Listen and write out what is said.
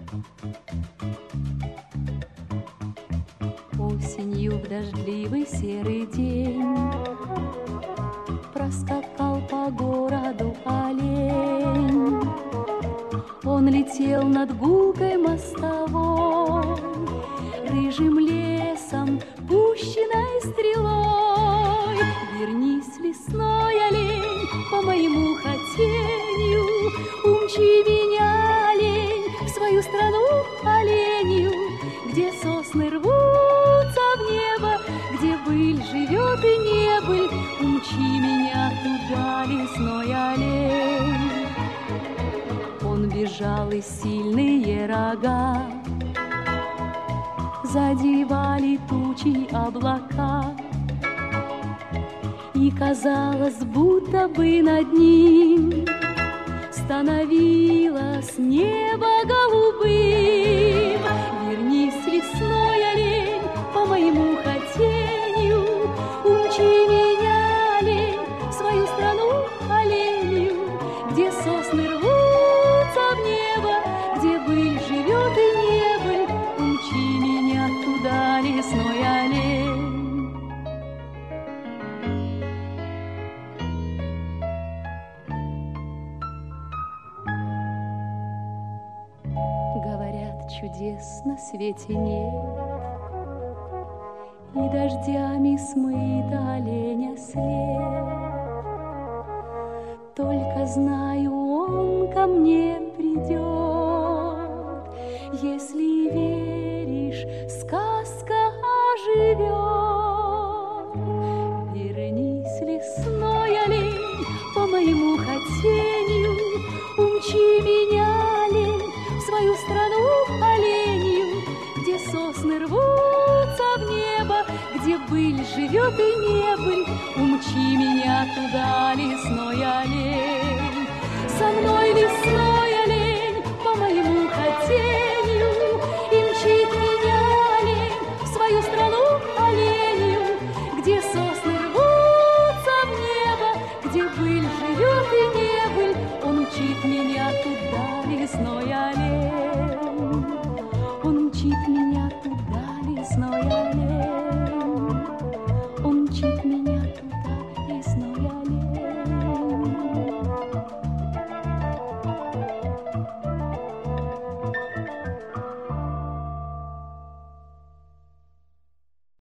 Осенью в дождливый серый день проскакал по городу олень. Он летел над гулкой мостовой, рыжим лесом, пущенной стрелой. Вернись, лесной олень, по моему хотению, умчи меня, олень, в свою страну оленью, где сосны рвутся в небо, где быль живет и небыль. Умчи меня туда, лесной олень. Он бежал, и сильные рога задевали тучи облака, и казалось, будто бы над ним становилось небо голубым. Вернись, лесной олень, по моему хотению, умчи меня, олень, в свою страну оленью, где сосны рвутся в небо, где быль живет и небыль. Умчи меня туда, лесной олень. Говорят, чудес на свете нет, и дождями смыт оленя след. Только знаю, он ко мне придет. Если веришь, сказка оживет. Вернись, лесной олень, по моему хотению, умчи меня, олень, в свою страну оленью, где сосны рвутся в небо, где быль живет и небыль. Умчи меня туда, лесной олень.